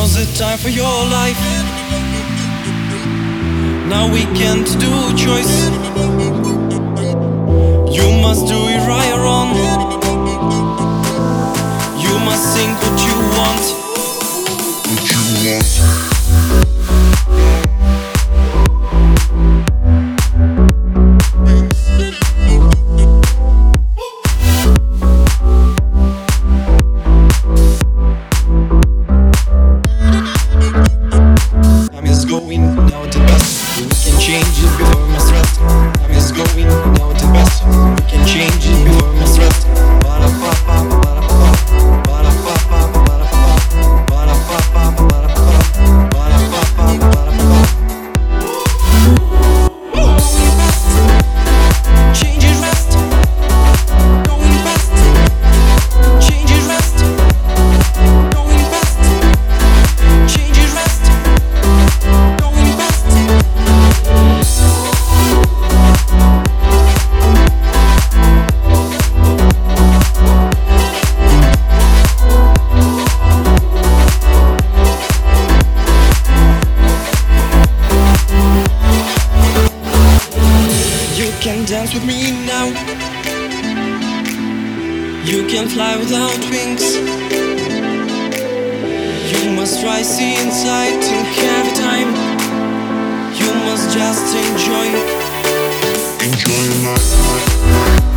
Now's the time for your life. Now we can't do choice. You must do it right or wrong. You must think what you want. What you want. Going now to the best. We can change it before my stress. Time is going now to the best. We can change it before my stress. Ba da pa pa ba da pa ba da pa pa ba da pa ba da pa pa ba da pa ba da pa pa ba da pa. Change it rest. Going fast. Change it rest. Going fast. Change it rest. You can dance with me now. You can fly without wings. You must try see inside and have time. You must just enjoy. Enjoy life.